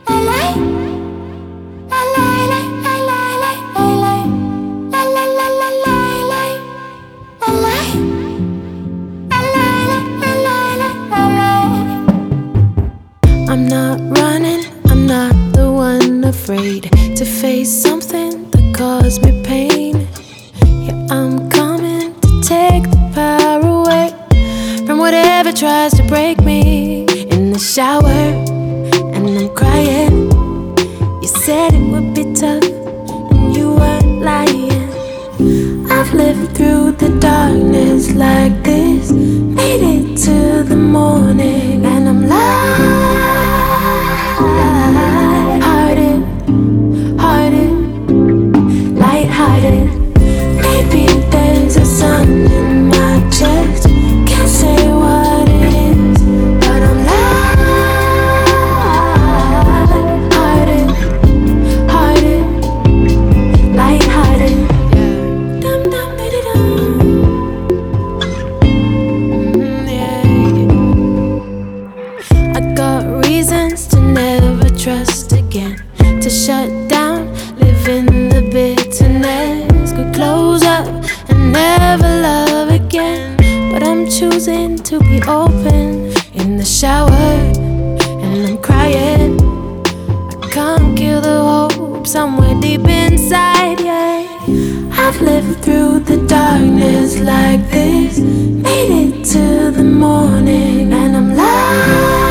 I'm not running, I'm not the one afraid to face something that caused me pain. Yeah, I'm coming to take the power away from whatever tries to break me. In the shower, and I'm crying. You said it would be tough, and you weren't lying. I've lived through the darkness like this, made it to the morning, and I'm light-hearted, light-hearted. Maybe there's a sun in my chest, can't say what it is, but I'm light-hearted, light-hearted. Dum dum diddy dum. Yeah. I got reasons to never trust again, to shut down, live in the bitterness, could close up and never love again. But I'm choosing to be open in the shower, and I'm crying. I can't kill the hope somewhere deep inside, yeah. I've lived through the darkness like this, made it to the morning, and I'm light.